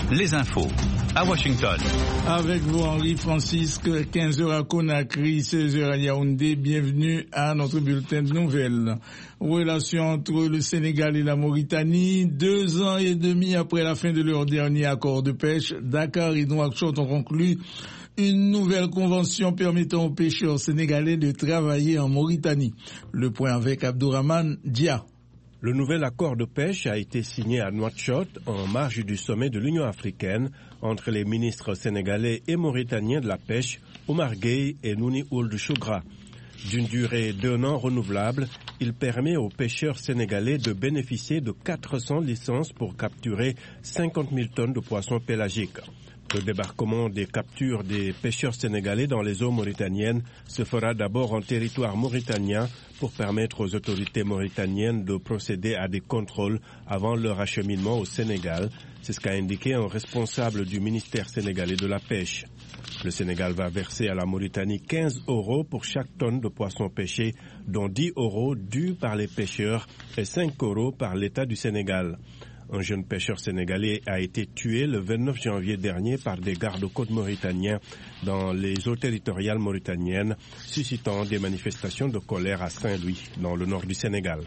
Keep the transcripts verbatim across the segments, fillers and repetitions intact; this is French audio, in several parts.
les infos à Washington. Avec vous, Henri Francisque, quinze heures à Conakry, seize heures à Yaoundé. Bienvenue à notre bulletin de nouvelles. Relation entre le Sénégal et la Mauritanie. Deux ans et demi après la fin de leur dernier accord de pêche, Dakar et Nouakchott ont conclu une nouvelle convention permettant aux pêcheurs sénégalais de travailler en Mauritanie. Le point avec Abdourahmane Dia. Le nouvel accord de pêche a été signé à Nouakchott en marge du sommet de l'Union africaine entre les ministres sénégalais et mauritaniens de la pêche, Omar Gueye et Nouni Ould Chogra. D'une durée d'un an renouvelable, il permet aux pêcheurs sénégalais de bénéficier de quatre cents licences pour capturer cinquante mille tonnes de poissons pélagiques. Le débarquement des captures des pêcheurs sénégalais dans les eaux mauritaniennes se fera d'abord en territoire mauritanien pour permettre aux autorités mauritaniennes de procéder à des contrôles avant leur acheminement au Sénégal. C'est ce qu'a indiqué un responsable du ministère sénégalais de la pêche. Le Sénégal va verser à la Mauritanie quinze euros pour chaque tonne de poissons pêchés, dont dix euros dus par les pêcheurs et cinq euros par l'État du Sénégal. Un jeune pêcheur sénégalais a été tué le vingt-neuf janvier dernier par des gardes-côtes mauritaniens dans les eaux territoriales mauritaniennes, suscitant des manifestations de colère à Saint-Louis, dans le nord du Sénégal.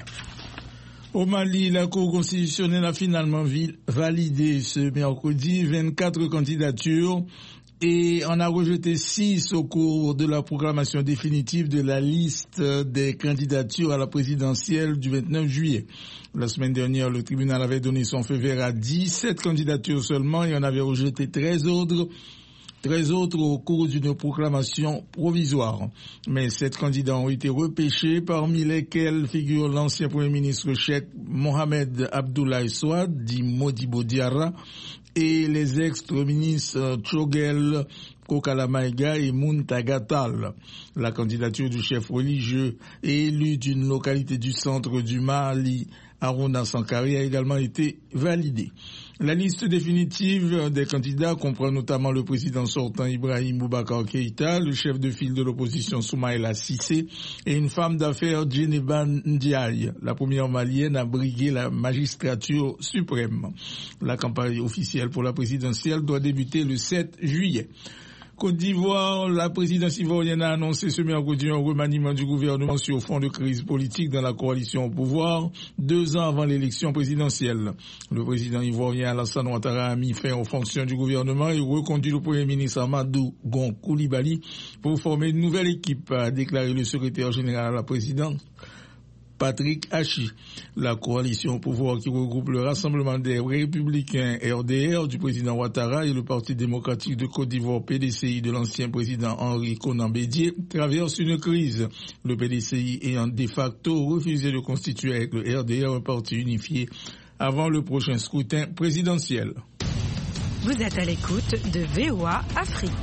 Au Mali, la Cour constitutionnelle a finalement validé ce mercredi vingt-quatre candidatures et en a rejeté six au cours de la proclamation définitive de la liste des candidatures à la présidentielle du vingt-neuf juillet. La semaine dernière, le tribunal avait donné son feu vert à dix-sept candidatures seulement et en avait rejeté treize autres, treize autres au cours d'une proclamation provisoire. Mais sept candidats ont été repêchés, parmi lesquels figure l'ancien premier ministre Cheikh Mohamed Abdoulaye Souad, dit Modibo Diarra, et les ex-ministres Tchogel Kokalamaïga et Muntagatal. La candidature du chef religieux élu d'une localité du centre du Mali, Aruna Sankari, a également été validée. La liste définitive des candidats comprend notamment le président sortant Ibrahim Boubacar Keïta, le chef de file de l'opposition Soumaïla Cissé et une femme d'affaires Djeneba Ndiaye, la première malienne à briguer la magistrature suprême. La campagne officielle pour la présidentielle doit débuter le sept juillet. Côte d'Ivoire, la présidence ivoirienne a annoncé ce mercredi un remaniement du gouvernement sur fond de crise politique dans la coalition au pouvoir, deux ans avant l'élection présidentielle. Le président ivoirien Alassane Ouattara a mis fin aux fonctions du gouvernement et reconduit le premier ministre Amadou Gon Coulibaly pour former une nouvelle équipe, a déclaré le secrétaire général à la présidence, Patrick Hachi. La coalition au pouvoir qui regroupe le Rassemblement des Républicains R D R du président Ouattara et le Parti démocratique de Côte d'Ivoire P D C I de l'ancien président Henri Konan Bédié traverse une crise. Le P D C I ayant de facto refusé de constituer avec le R D R un parti unifié avant le prochain scrutin présidentiel. Vous êtes à l'écoute de V O A Afrique.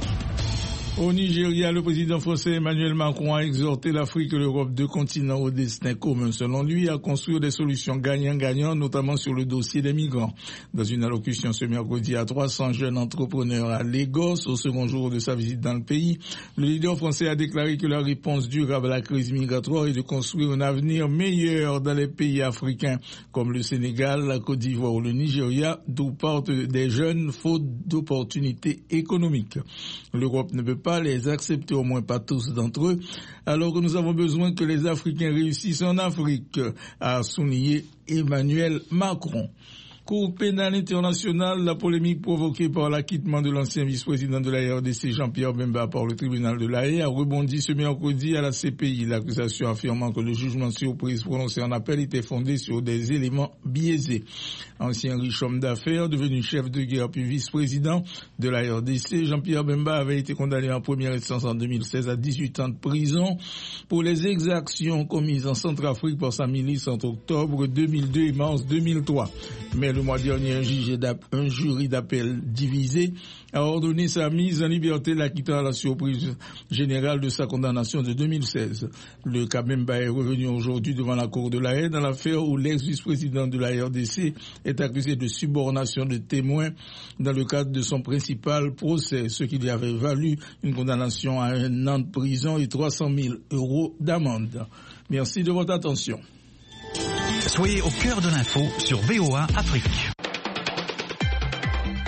Au Nigeria, le président français Emmanuel Macron a exhorté l'Afrique et l'Europe, deux continents au destin commun, selon lui, à construire des solutions gagnant-gagnant, notamment sur le dossier des migrants. Dans une allocution ce mercredi à trois cents jeunes entrepreneurs à Lagos, au second jour de sa visite dans le pays, le leader français a déclaré que la réponse durable à la crise migratoire est de construire un avenir meilleur dans les pays africains, comme le Sénégal, la Côte d'Ivoire ou le Nigeria, d'où partent des jeunes faute d'opportunités économiques. L'Europe ne peut pas les accepter, au moins pas tous d'entre eux, alors que nous avons besoin que les Africains réussissent en Afrique, a souligné Emmanuel Macron. Cour pénale internationale, la polémique provoquée par l'acquittement de l'ancien vice-président de la R D C Jean-Pierre Bemba par le tribunal de La Haye a rebondi ce mercredi à la C P I. L'accusation affirmant que le jugement surprise prononcé en appel était fondé sur des éléments biaisés. Ancien riche homme d'affaires, devenu chef de guerre puis vice-président de la R D C, Jean-Pierre Bemba avait été condamné en première instance en deux mille seize à dix-huit ans de prison pour les exactions commises en Centrafrique par sa milice entre octobre deux mille deux et mars deux mille trois. Mais le mois dernier, un, juge un jury d'appel divisé a ordonné sa mise en liberté, l'acquittant à la surprise générale de sa condamnation de deux mille seize. Le cas Bemba est revenu aujourd'hui devant la Cour de La Haye dans l'affaire où l'ex-vice-président de la R D C est accusé de subornation de témoins dans le cadre de son principal procès, ce qui lui avait valu une condamnation à un an de prison et trois cent mille euros d'amende. Merci de votre attention. Soyez au cœur de l'info sur V O A Afrique.